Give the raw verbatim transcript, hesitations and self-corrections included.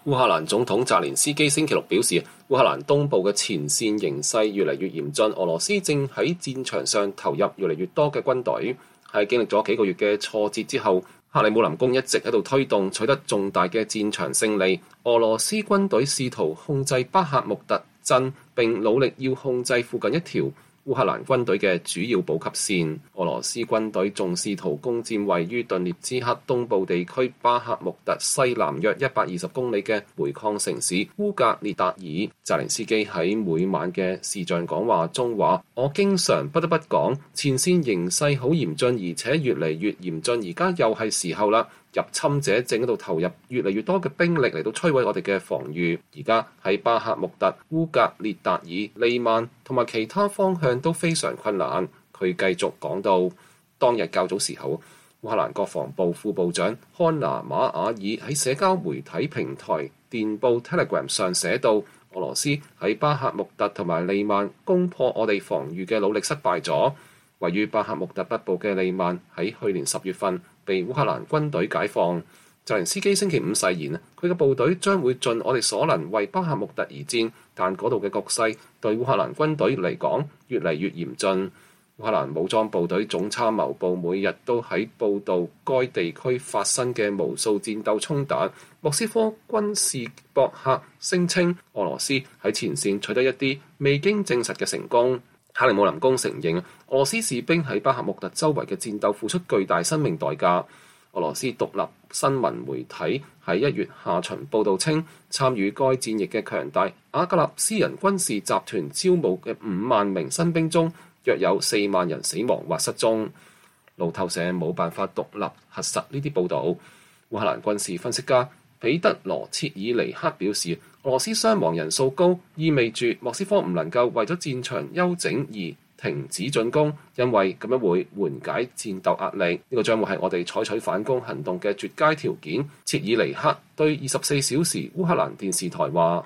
烏克蘭總統澤連斯基星期六表示，烏克蘭東部嘅前線形勢越嚟越嚴峻，俄羅斯正喺戰場上投入越嚟越多嘅軍隊。喺經歷咗幾個月嘅挫折之後，克里姆林宮一直喺度推動取得重大嘅戰場勝利。俄羅斯軍隊試圖控制巴赫穆特鎮，並努力要控制附近一條烏克蘭軍隊嘅主要補給線。俄羅斯軍隊仲試圖攻佔位於頓涅茨克東部地區巴赫穆特西南約一百二十公里嘅煤礦城市烏格列達爾。澤連斯基喺每晚嘅視像講話中話：我經常不得不講，前線形勢好嚴峻，而且越嚟越嚴峻。而家又係時候啦，入侵者正喺度投入越嚟越多嘅兵力嚟到摧毀我哋嘅防禦。而家喺巴赫穆特、烏格列達爾、利曼同埋其他方向都非常困難。佢繼續講到，當日較早時候，烏克蘭國防部副部長漢娜馬爾爾喺社交媒體平台電報 Telegram 上寫道：俄羅斯喺巴赫穆特同埋利曼攻破我哋防禦嘅努力失敗咗。位於巴赫穆特北部嘅利曼喺去年十月份被烏克蘭軍隊解放。澤連斯基星期五誓言，佢嘅部隊將會盡我哋所能為巴赫穆特而戰，但嗰度嘅局勢對烏克蘭軍隊嚟講越嚟越嚴峻。烏克蘭武裝部隊總參謀部每日都喺報導該地區發生嘅無數戰鬥衝突。莫斯科軍事博客聲稱，俄羅斯喺前線取得一啲未經證實嘅成功。克里姆林宮承認，俄羅斯士兵喺巴赫穆特周圍嘅戰鬥付出巨大生命代價。俄羅斯獨立新聞媒體喺一月下旬報導稱，參與該戰役嘅強大瓦格納私人軍事集團招募嘅五萬名新兵中，約有四萬人死亡或失蹤。路透社冇辦法獨立核實呢啲報導。烏克蘭軍事分析家彼得羅切爾尼克表示，俄羅斯傷亡人數高，意味住莫斯科唔能夠為咗戰場休整而停止進攻，因為咁樣會緩解戰鬥壓力。呢個將會係我哋採取反攻行動嘅絕佳條件。切爾尼克對二十四小時烏克蘭電視台話。